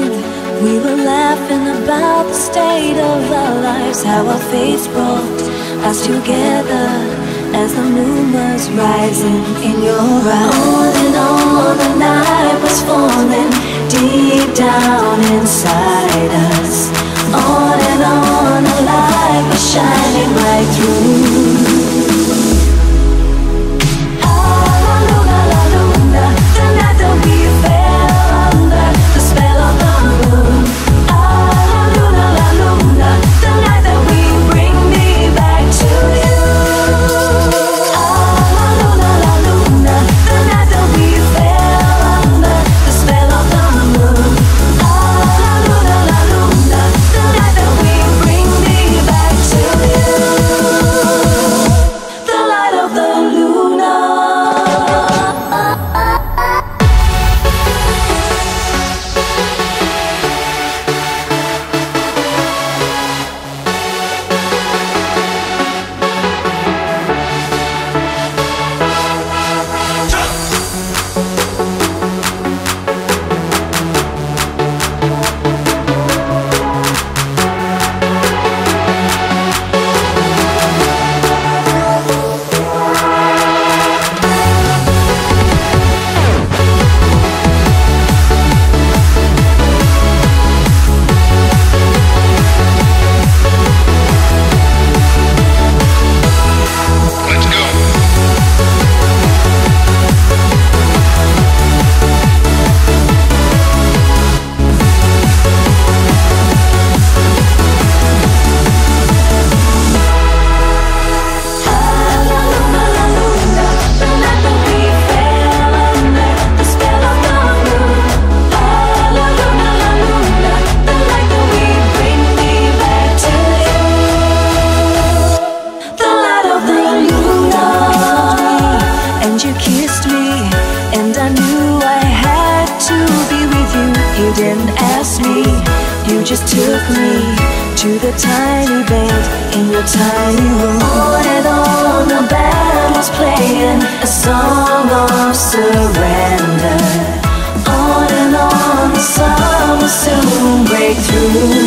mind. We were laughing about the state of our lives, how our fates brought us together as the moon was rising in your eyes. On and on the night was falling deep down inside us. On and on the light was shining right through. You kissed me, and I knew I had to be with you. You didn't ask me, you just took me to the tiny bed in your tiny room. On and on the band was playing a song of surrender. On and on the sun will soon break through.